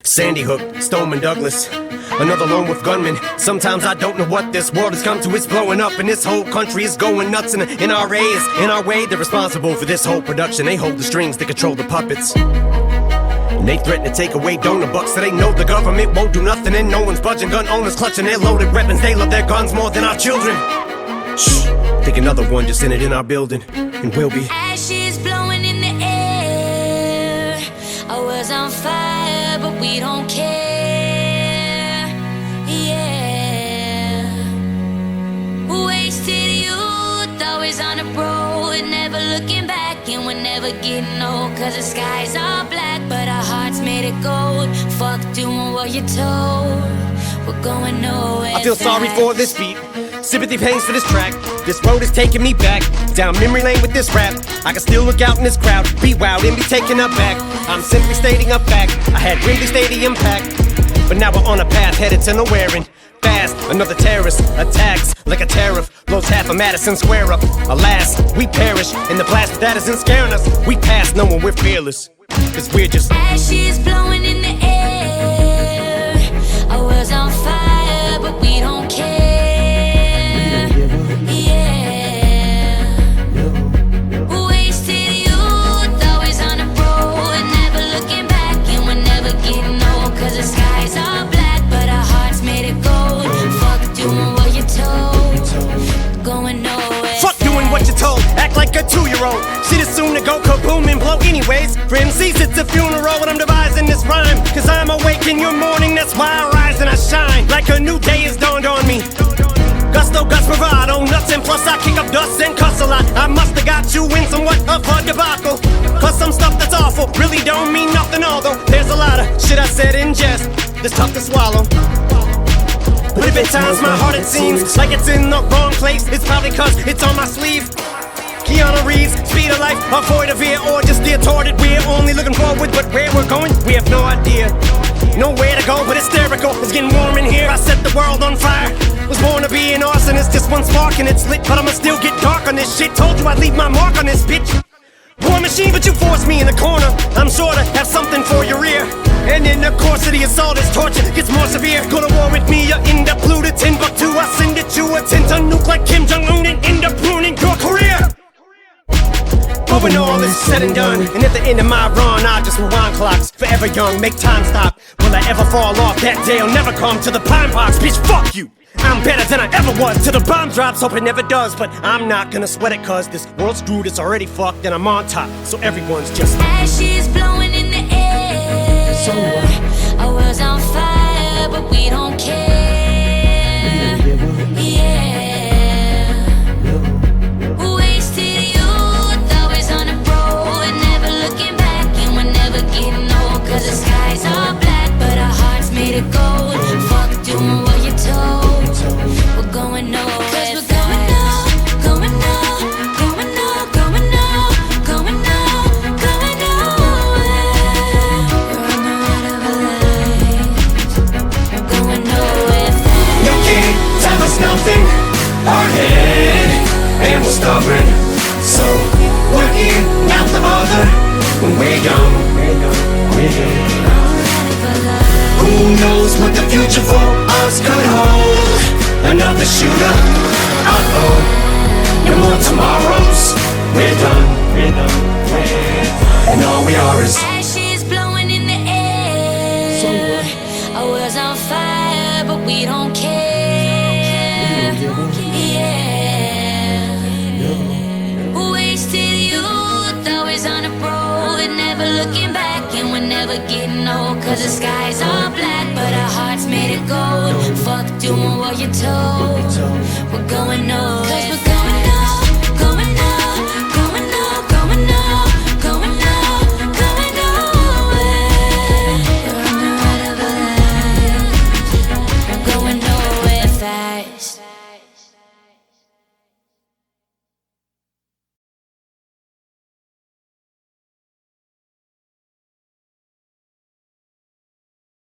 Sandy Hook, Stoneman Douglas, another lone wolf gunman. Sometimes I don't know what this world has come to. It's blowing up and this whole country is going nuts. And NRA is in our way. They're responsible for this whole production. They hold the strings, they control the puppets. And they threaten to take away donor bucks, so they know the government won't do nothing. And no one's budging. Gun owners clutching their loaded weapons. They love their guns more than our children. Shh, think another one just entered in our building, and we'll be ashes blowing in the air. I was on fire, but we don't care. Yeah, wasted youth, always on the road, never looking back, and we're never getting old. Cause the skies are black, but our hearts made of gold. Fuck doing what you're told, we're going nowhere. I feel sorry for this beat, sympathy pains for this track. This road is taking me back down memory lane with this rap. I can still look out in this crowd, be wild and be taken aback. I'm simply stating a fact, I had Wembley Stadium packed, but now we're on a path headed to nowhere and fast. Another terrorist attacks like a tariff, blows half of Madison Square up. Alas, we perish in the blast that isn't scaring us. We pass knowing we're fearless, cause we're just ashes blowing in the air. I was on fire, but we don't care. The skies are black, but our hearts made of gold. Fuck doing what you're told, going nowhere. Fuck doing what you're told, act like a 2-year-old. Shit is soon to go kaboom and blow anyways. For MCs it's a funeral when I'm devising this rhyme. Cause I'm awake in your morning, that's why I rise and I shine. Like a new day has dawned on me. Gusto, guts, bravado, nuts, and plus I kick up dust and cuss a lot. I musta got you in somewhat of a debacle. Cause some stuff that's awful really don't mean nothing. Although there's a lot of shit I said in jest that's tough to swallow. But if at times my heart it seems like it's in the wrong place, it's probably cause it's on my sleeve. Keanu Reeves, speed of life, avoid of ear, or just steer toward it. We're only looking forward, but where we're going, we have no idea. Nowhere to go, but hysterical. It's getting warm in here. I set the world on fire. Was born to be an arsonist. Just one spark and it's lit, but I'ma still get dark on this shit. Told you I'd leave my mark on this bitch. War machine, but you forced me in the corner. I'm sure to have something for your ear. And in the course of the assault, this torture gets more severe. Go to war with me, you end up glued to Timbuktu. I send it to a tent to nuke like Kim Jong-un and end up ruining your career. But when all is said and done, and at the end of my run, I'll just rewind clocks. Forever young, make time stop. Will I ever fall off? That day I'll never come to the pine box. Bitch, fuck you! I'm better than I ever was till the bomb drops. Hope it never does, but I'm not gonna sweat it. Cause this world's screwed, it's already fucked, and I'm on top. So everyone's just ashes blowing in the air. So what? I was on fire, but we don't care. Yeah, wasted youth, always on the road, and never looking back, and we're never getting old. Cause the skies are black, but our hearts made of gold. Fuck doing what you're told, we're going nowhere. Cause we're going nowhere, going nowhere, going nowhere, going nowhere, going nowhere, going nowhere. We're on the ride of our lives, we're going nowhere fast. you can't tell us nothing. Hard-headed and we're stubborn, so working out the other when we're young. Who knows what the future for us could hold? Another shooter, uh-oh. No more tomorrows, we're done. And all we are is ashes blowing in the air. I was on fire, but we don't care. Yeah, wasted youth, always on the road, never looking back, and we're never getting old. Cause the skies are black, but our hearts made of gold. Fuck doing what you're told, we're going nowhere. Cause we're going nowhere, going nowhere, going nowhere, going nowhere, going nowhere, going nowhere. We're on the ride of our lives, we're going nowhere fast.